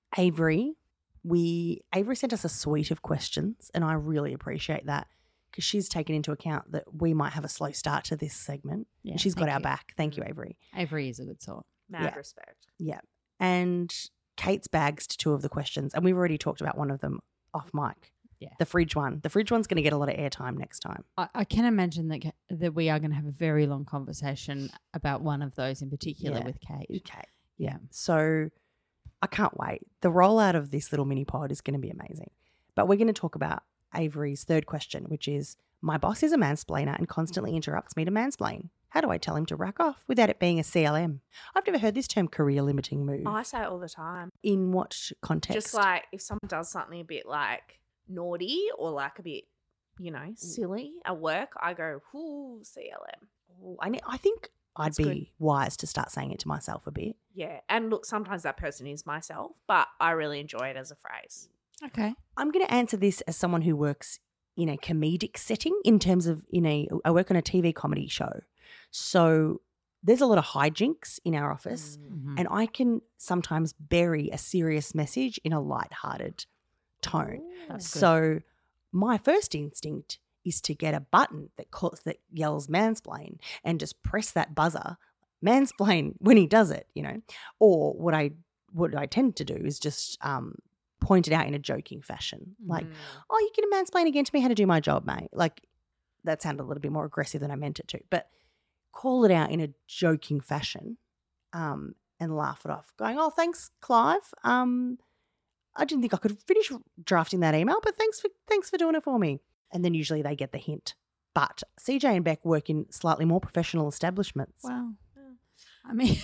Avery sent us a suite of questions, and I really appreciate that because she's taken into account that we might have a slow start to this segment. Yeah, and she's got thank our you. back. Thank you, Avery. Avery is a good sort. Mad respect. Yeah. And Kate's bags to 2 of the questions, and we've already talked about one of them off mic. Yeah. The fridge one. The fridge one's going to get a lot of airtime next time. I can imagine that we are going to have a very long conversation about one of those in particular Yeah. with Kate. Okay. Yeah. So I can't wait. The rollout of this little mini pod is going to be amazing. But we're going to talk about Avery's third question, which is, my boss is a mansplainer and constantly interrupts me to mansplain. How do I tell him to rack off without it being a CLM? I've never heard this term, career limiting move. I say it all the time. In what context? Just like if someone does something a bit like naughty or like a bit, silly at work, I go, "Ooh, CLM." Oh, I think I'd That's be good. wise to start saying it to myself a bit. Yeah, and look, sometimes that person is myself, but I really enjoy it as a phrase. Okay. I'm going to answer this as someone who works in a comedic setting in terms of I work on a TV comedy show. So there's a lot of hijinks in our office Mhm. and I can sometimes bury a serious message in a lighthearted tone. That's good. So my first instinct is to get a button that yells mansplain and just press that buzzer, mansplain when he does it, Or what I tend to do is just point it out in a joking fashion. Like, Mm. oh, you can mansplain again to me how to do my job, mate. Like, that sounded a little bit more aggressive than I meant it to. But call it out in a joking fashion and laugh it off, going, oh, thanks, Clive. I didn't think I could finish drafting that email, but thanks for doing it for me. And then usually they get the hint. But CJ and Beck work in slightly more professional establishments. Wow. I mean,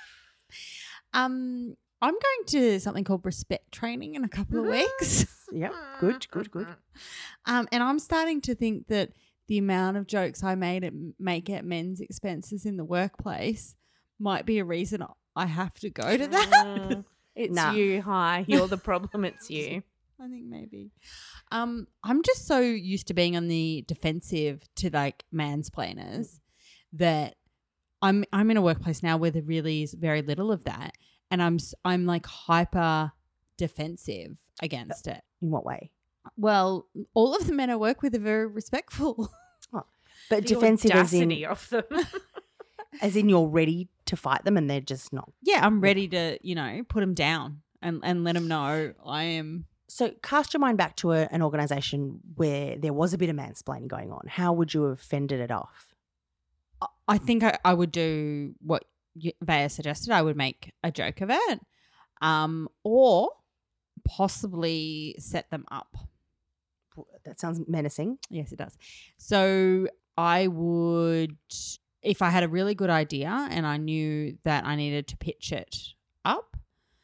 I'm going to something called respect training in a couple of weeks. Yep, good. And I'm starting to think that the amount of jokes I make at men's expenses in the workplace might be a reason I have to go to that. It's Nah. you, hi. You're the problem, it's you. I think maybe. I'm just so used to being on the defensive to like mansplainers that I'm in a workplace now where there really is very little of that, and I'm like hyper defensive against it. In what way? Well, all of the men I work with are very respectful. But The defensive audacity of them. as in you're ready to fight them and they're just not. Yeah, I'm ready to, put them down and let them know I am. So cast your mind back to an organisation where there was a bit of mansplaining going on. How would you have fended it off? I think I would do what Vaya suggested. I would make a joke of it, or possibly set them up. That sounds menacing. Yes, it does. So I would, if I had a really good idea and I knew that I needed to pitch it up,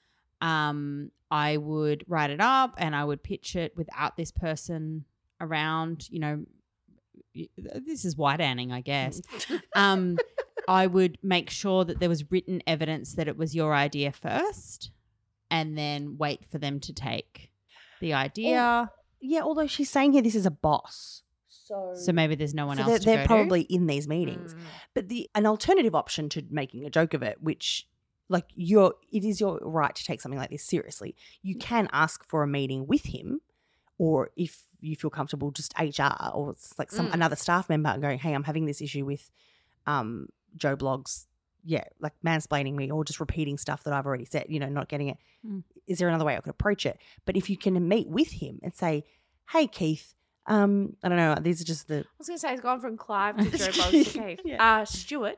I would write it up and I would pitch it without this person around. This is white anning, I guess. I would make sure that there was written evidence that it was your idea first, and then wait for them to take the idea. Yeah, although she's saying here this is a boss. So maybe there's no one So else to they're go probably to. in these meetings. But an alternative option to making a joke of it, which like it is your right to take something like this seriously. You can ask for a meeting with him, or if you feel comfortable, just HR or it's like another staff member and going, hey, I'm having this issue with Joe Blogs, like mansplaining me or just repeating stuff that I've already said, not getting it. Is there another way I could approach it? But if you can meet with him and say, hey, Keith, I don't know, these are just the I was going to say, it's gone from Clive to Joe Blogs to Keith. Yeah. Stuart.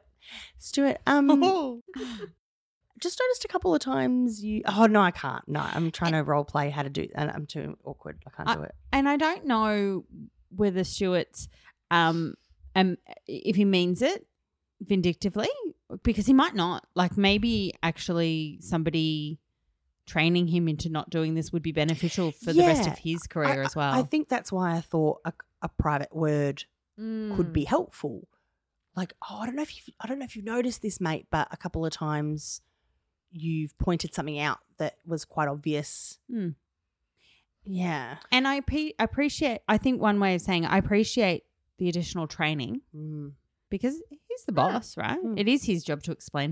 Just noticed a couple of times no, I can't. No, I'm trying to role play how to do and I'm too awkward. I can't do it. And I don't know whether Stuart's, if he means it vindictively, because he might not. Like maybe actually somebody training him into not doing this would be beneficial for the rest of his career as well. I think that's why I thought a private word could be helpful. Like, I don't know if you've noticed this, mate, but a couple of times you've pointed something out that was quite obvious. Yeah. And I appreciate, I think one way of saying I appreciate the additional training because he's the boss, right? It is his job to explain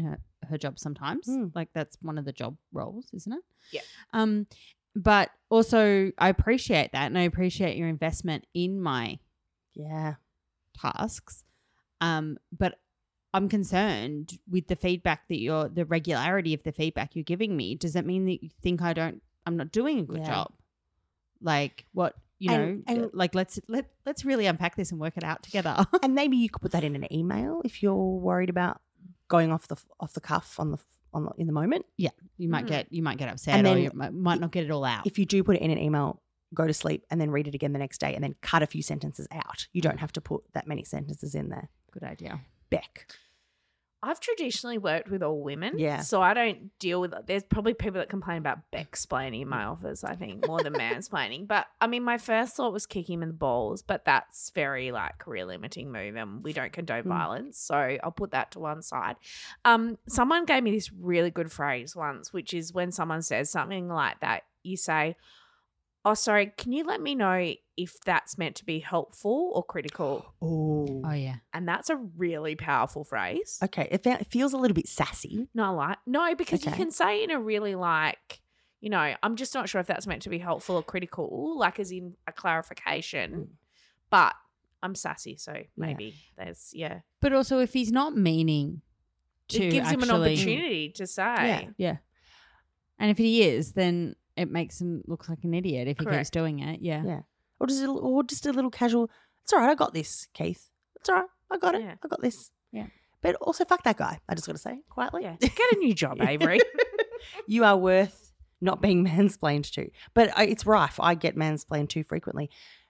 her job sometimes. Mm. Like that's one of the job roles, isn't it? Yeah. But also I appreciate that, and I appreciate your investment in my Yeah. tasks. But I'm concerned with the feedback that the regularity of the feedback you're giving me. Does that mean that you think I'm not doing a good Yeah. job? Like what, And- like let's really unpack this and work it out together. And maybe you could put that in an email if you're worried about going off the cuff in the moment. You might get upset, And or then you might not get it all out. If you do put it in an email, go to sleep and then read it again the next day and then cut a few sentences out. You don't have to put that many sentences in there. Good idea. Beck. I've traditionally worked with all women. Yeah. So I don't deal with it. There's probably people that complain about Beck-splaining in my office, I think, more than mansplaining. But I mean, my first thought was kick him in the balls, but that's very like career limiting move and we don't condone violence. So I'll put that to one side. Someone gave me this really good phrase once, which is when someone says something like that, you say, "Oh, sorry, can you let me know if that's meant to be helpful or critical?" Oh. Oh yeah. And that's a really powerful phrase. Okay. It feels a little bit sassy. No, because you Okay. can say in a really like, I'm just not sure if that's meant to be helpful or critical, like as in a clarification. But I'm sassy, so maybe there's But also, if he's not meaning to, it gives him an actually- opportunity to say. Yeah. And if he is, then it makes him look like an idiot if he keeps Correct. doing it. Yeah. Yeah. Or just a little casual, "It's all right, I got this, Keith. It's all right, I got it. Yeah. I got this." Yeah. But also, fuck that guy. I just got to say quietly. Yeah. Get a new job, Avery. You are worth not being mansplained to. But it's rife. I get mansplained too frequently.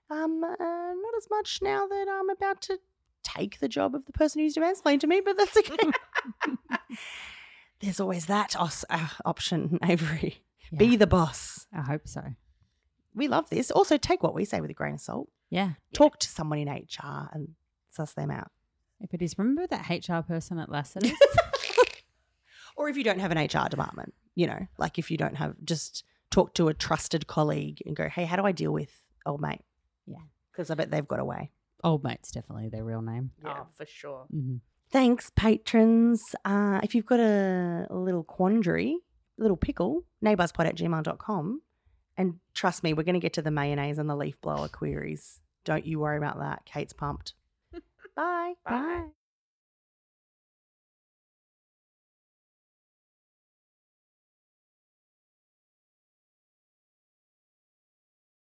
Not as much now that I'm about to take the job of the person who used to mansplain to me, but that's okay. There's always that option, Avery. Yeah. Be the boss. I hope so. We love this. Also, take what we say with a grain of salt. Yeah. Talk to someone in HR and suss them out. If it is, remember that HR person at Lassiter's? Or if you don't have an HR department, like if you don't have, just talk to a trusted colleague and go, "Hey, how do I deal with old mate?" Yeah. Because I bet they've got a way. Old mate's definitely their real name. Oh, for sure. Mm-hmm. Thanks, patrons. If you've got a little quandary, a little pickle, neighbourspod@gmail.com. And trust me, we're going to get to the mayonnaise and the leaf blower queries. Don't you worry about that. Kate's pumped. Bye. Bye.